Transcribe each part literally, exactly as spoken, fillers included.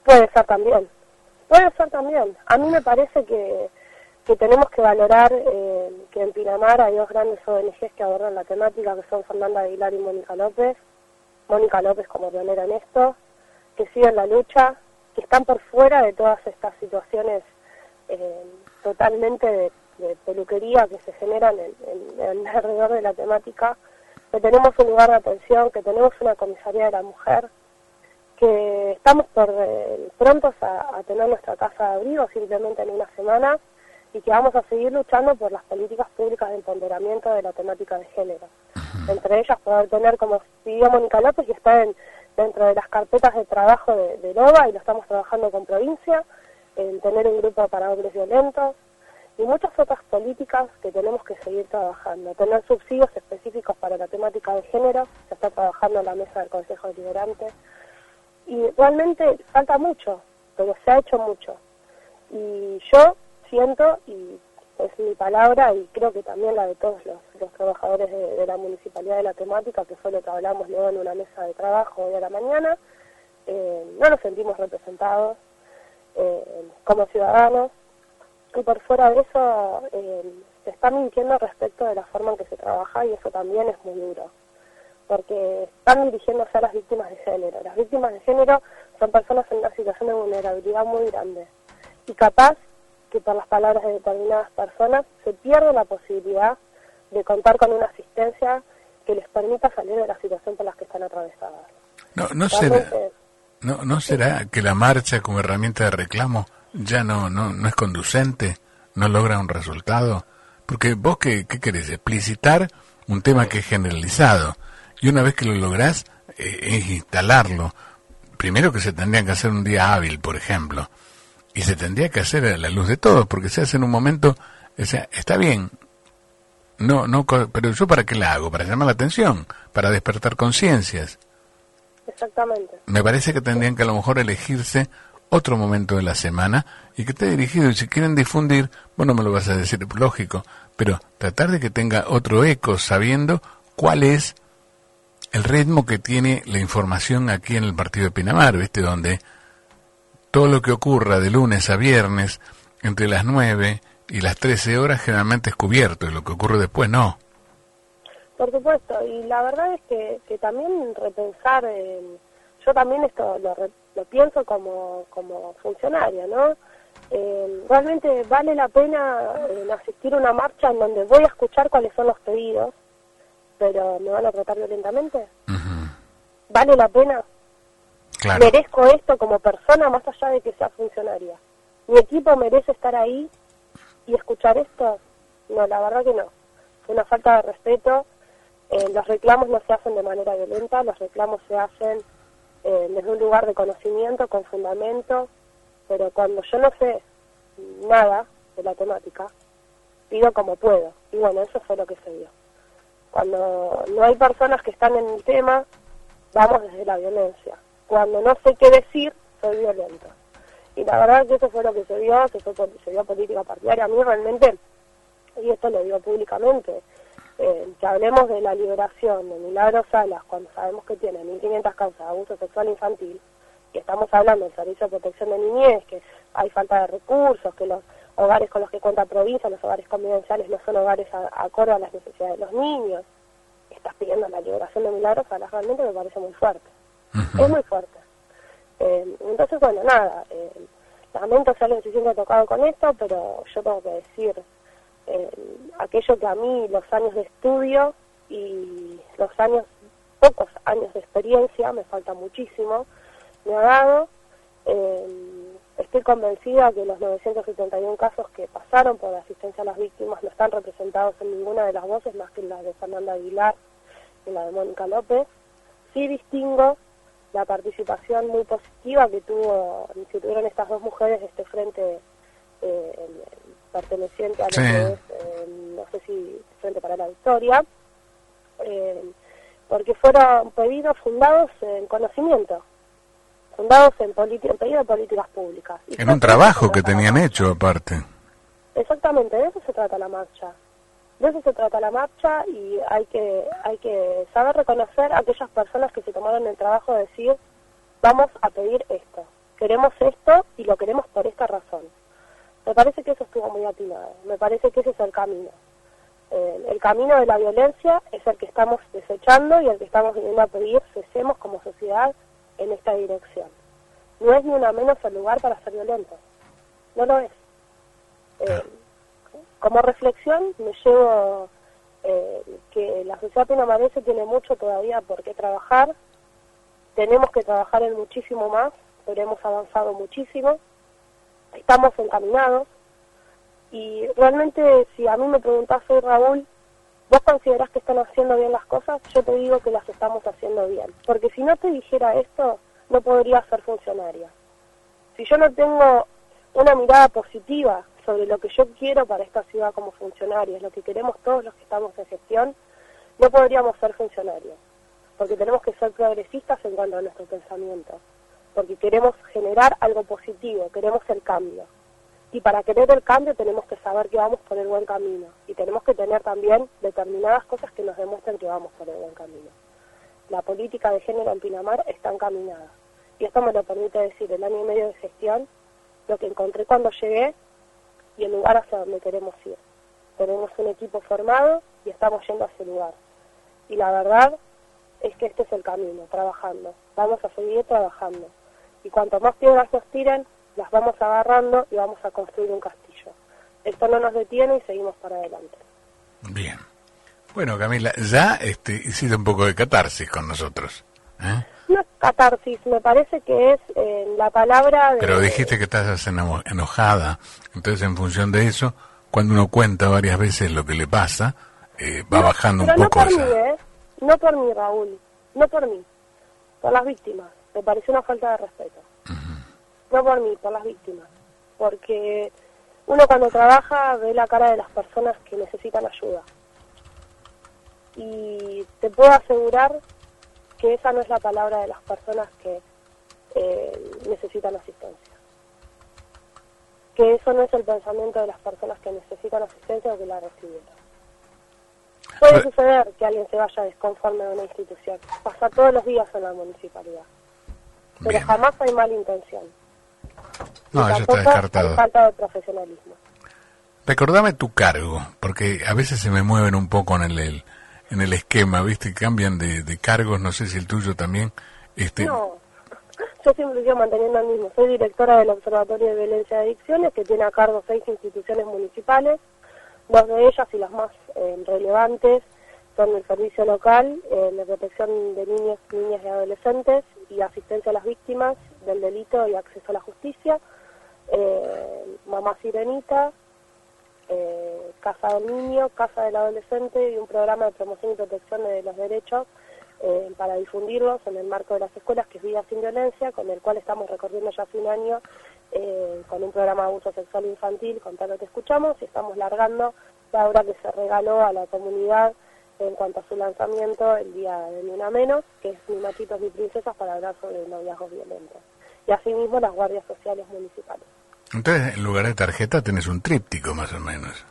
Puede ser también, puede ser también. A mí me parece que, que tenemos que valorar eh, que en Pinamar hay dos grandes O N Ges que abordan la temática, que son Fernanda Aguilar y Mónica López. Mónica López como pionera en esto, que siguen la lucha, que están por fuera de todas estas situaciones eh, totalmente de, de peluquería que se generan en, en, en alrededor de la temática, que tenemos un lugar de atención, que tenemos una comisaría de la mujer, que estamos por eh, prontos a, a tener nuestra casa de abrigo simplemente en una semana y que vamos a seguir luchando por las políticas públicas de empoderamiento de la temática de género. Uh-huh. Entre ellas poder tener, como pidió Mónica López, y está en, dentro de las carpetas de trabajo de, de NOVA, y lo estamos trabajando con provincia, en tener un grupo para hombres violentos, y muchas otras políticas que tenemos que seguir trabajando. Tener subsidios específicos para la temática de género, se está trabajando en la mesa del Consejo Deliberante, y realmente falta mucho, pero se ha hecho mucho. Y yo siento, y es mi palabra, y creo que también la de todos los, los trabajadores de, de la Municipalidad de la Temática, que fue lo que hablamos luego en una mesa de trabajo hoy a la mañana, eh, no nos sentimos representados eh, como ciudadanos, y por fuera de eso eh, se está mintiendo respecto de la forma en que se trabaja, y eso también es muy duro, porque están dirigiéndose a las víctimas de género. Las víctimas de género son personas en una situación de vulnerabilidad muy grande, y capaz que por las palabras de determinadas personas se pierde la posibilidad de contar con una asistencia que les permita salir de la situación por la que están atravesadas. No, no será, no, no será que la marcha como herramienta de reclamo ya no, no, no es conducente, no logra un resultado, porque vos qué, qué querés, explicitar un tema que es generalizado, y una vez que lo lográs eh, es instalarlo. Primero que se tendría que hacer un día hábil, por ejemplo, y se tendría que hacer a la luz de todos, porque se hace en un momento, o sea, está bien, no, no, pero yo para qué la hago, para llamar la atención, para despertar conciencias. Exactamente. Me parece que tendrían que a lo mejor elegirse otro momento de la semana y que esté dirigido, y si quieren difundir, bueno, me lo vas a decir, lógico, pero tratar de que tenga otro eco, sabiendo cuál es el ritmo que tiene la información aquí en el partido de Pinamar, ¿viste? Donde todo lo que ocurra de lunes a viernes, entre las nueve y las trece horas, generalmente es cubierto, y lo que ocurre después no. Por supuesto, y la verdad es que, que también repensar, en, yo también esto lo, lo pienso como, como funcionaria, ¿no? Eh, realmente vale la pena eh, asistir a una marcha en donde voy a escuchar cuáles son los pedidos, pero me van a tratar violentamente. Uh-huh. ¿Vale la pena? Claro. ¿Merezco esto como persona más allá de que sea funcionaria? ¿Mi equipo merece estar ahí y escuchar esto? No, la verdad que no. Es una falta de respeto. Eh, los reclamos no se hacen de manera violenta, los reclamos se hacen eh, desde un lugar de conocimiento, con fundamento, pero cuando yo no sé nada de la temática, pido como puedo. Y bueno, eso fue lo que se dio. Cuando no hay personas que están en el tema, vamos desde la violencia. Cuando no sé qué decir, soy violento. Y la verdad que eso fue lo que se dio, que fue, se dio política partidaria. A mí realmente, y esto lo digo públicamente, eh, que hablemos de la liberación de Milagros Salas cuando sabemos que tiene mil quinientas causas de abuso sexual infantil, que estamos hablando del Servicio de Protección de Niñez, que hay falta de recursos, que los hogares con los que cuenta provincia, los hogares convivenciales, no son hogares a, acorde a las necesidades de los niños. Estás pidiendo la liberación de Milagros Salas, realmente me parece muy fuerte. Uh-huh. Es muy fuerte. Eh, entonces, bueno, nada, eh, lamento ser el que se siente tocado con esto, pero yo tengo que decir eh, aquello que a mí los años de estudio y los años, pocos años de experiencia, me falta muchísimo, me ha dado. Eh, estoy convencida que los novecientos setenta y uno casos que pasaron por la asistencia a las víctimas no están representados en ninguna de las voces más que en la de Fernanda Aguilar y la de Mónica López. Sí distingo la participación muy positiva que tuvo, que tuvieron estas dos mujeres de este frente eh, perteneciente a lo sí. que es, eh, no sé si Frente para la Victoria, eh, porque fueron pedidos fundados en conocimiento, fundados en, en pedido de políticas públicas. Y en un trabajo que tenían hecho aparte. Exactamente, de eso se trata la marcha. De eso se trata la marcha, y hay que hay que saber reconocer a aquellas personas que se tomaron el trabajo de decir, vamos a pedir esto, queremos esto y lo queremos por esta razón. Me parece que eso estuvo muy atinado, me parece que ese es el camino. Eh, el camino de la violencia es el que estamos desechando y el que estamos viniendo a pedir cesemos como sociedad en esta dirección. No es ni una menos el lugar para ser violento, no lo es. Eh, como reflexión me llevo eh, que la sociedad pinamarese tiene mucho todavía por qué trabajar, tenemos que trabajar en muchísimo más, pero hemos avanzado muchísimo, estamos encaminados, y realmente si a mí me preguntás hoy, Raúl, ¿vos considerás que están haciendo bien las cosas? Yo te digo que las estamos haciendo bien, porque si no te dijera esto, no podría ser funcionaria. Si yo no tengo una mirada positiva sobre lo que yo quiero para esta ciudad como funcionaria, es lo que queremos todos los que estamos en gestión, no podríamos ser funcionarios, porque tenemos que ser progresistas en cuanto a nuestro pensamiento, porque queremos generar algo positivo, queremos el cambio. Y para querer el cambio tenemos que saber que vamos por el buen camino, y tenemos que tener también determinadas cosas que nos demuestren que vamos por el buen camino. La política de género en Pinamar está encaminada, y esto me lo permite decir el año y medio de gestión, lo que encontré cuando llegué y el lugar hacia donde queremos ir. Tenemos un equipo formado y estamos yendo a ese lugar. Y la verdad es que este es el camino, trabajando. Vamos a seguir trabajando. Y cuanto más piedras nos tiren, las vamos agarrando y vamos a construir un castillo. Esto no nos detiene y seguimos para adelante. Bien. Bueno, Camila, ya este, hiciste un poco de catarsis con nosotros. ¿eh? No es catarsis, me parece que es eh, la palabra de... Pero dijiste que estás eno- enojada, entonces en función de eso, cuando uno cuenta varias veces lo que le pasa, eh, va no, bajando un pero poco no por esa... mí, ¿eh? No por mí, Raúl, no por mí, por las víctimas. Me pareció una falta de respeto. Uh-huh. No por mí, por las víctimas. Porque uno cuando trabaja ve la cara de las personas que necesitan ayuda. Y te puedo asegurar que esa no es la palabra de las personas que eh, necesitan asistencia. Que eso no es el pensamiento de las personas que necesitan asistencia o que la recibieron. Puede suceder que alguien se vaya desconforme de una institución. Pasa todos los días en la municipalidad. Pero Bien. jamás hay mala intención. No, eso está descartado. Hay falta de profesionalismo. Recordame tu cargo, porque a veces se me mueven un poco en el, el en el esquema, ¿viste? Cambian de, de cargos, no sé si el tuyo también. Este... No, yo siempre sigo manteniendo el mismo. Soy directora del Observatorio de Violencia y Adicciones, que tiene a cargo seis instituciones municipales. Dos de ellas y las más eh, relevantes son el servicio local, eh, la protección de niños, niñas y adolescentes y asistencia a las víctimas del delito y acceso a la justicia, eh, Mamá Sirenita, eh, Casa del Niño, Casa del Adolescente y un programa de promoción y protección de los derechos eh, para difundirlos en el marco de las escuelas, que es Vida Sin Violencia, con el cual estamos recorriendo ya hace un año eh, con un programa de abuso sexual infantil, con tal lo que escuchamos, y estamos largando la obra que se regaló a la comunidad en cuanto a su lanzamiento el día de Ni Una Menos, que es Ni Machitos ni Princesas, para hablar sobre noviazgos violentos. Y asimismo las guardias sociales municipales. Entonces, en lugar de tarjeta tenés un tríptico, más o menos.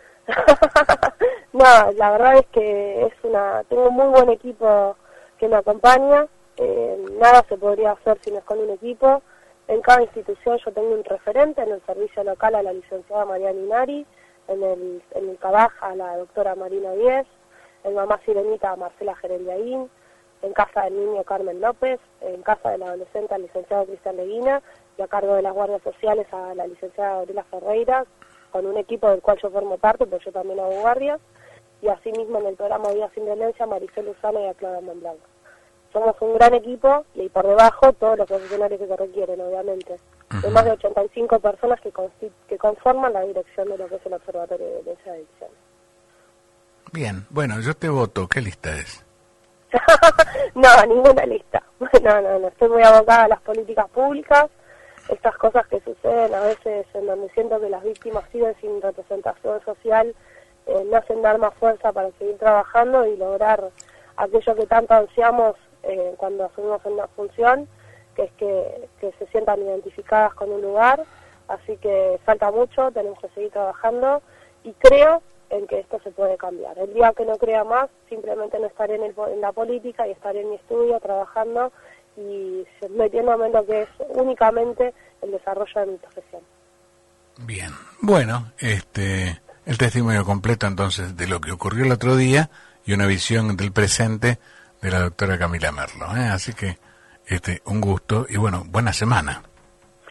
No, la verdad es que es una tengo un muy buen equipo que me acompaña. Eh, nada se podría hacer si no es con un equipo. En cada institución yo tengo un referente, en el servicio local a la licenciada María Linari, en el, en el Cabaja a la doctora Marina Díez, en Mamá Sirenita a Marcela Gereliaín, en Casa del Niño Carmen López, en Casa del Adolescente al licenciado Cristian Leguina, y a cargo de las guardias sociales a la licenciada Gabriela Ferreira, con un equipo del cual yo formo parte, porque yo también hago guardias, y asimismo en el programa Vida Sin Violencia, Maricel Luzano y a Claudia Monblanco. Somos un gran equipo y por debajo todos los profesionales que se requieren, obviamente. Uh-huh. Hay más de ochenta y cinco personas que, que conforman la dirección de lo que es el Observatorio de Violencia y Adicciones. Bien, bueno, yo te voto. ¿Qué lista es? No, ninguna lista. No, no, no. Estoy muy abocada a las políticas públicas. Estas cosas que suceden a veces en donde siento que las víctimas siguen sin representación social, eh, me hacen dar más fuerza para seguir trabajando y lograr aquello que tanto ansiamos eh, cuando asumimos en una función, que es que, que se sientan identificadas con un lugar. Así que falta mucho, tenemos que seguir trabajando y creo en que esto se puede cambiar. El día que no crea más, simplemente no estaré en, el, en la política y estaré en mi estudio trabajando y metiéndome en lo que es únicamente el desarrollo de mi profesión. Bien, bueno, este, el testimonio completo entonces de lo que ocurrió el otro día y una visión del presente de la doctora Camila Merlo, ¿eh? Así que este, un gusto y bueno, buena semana.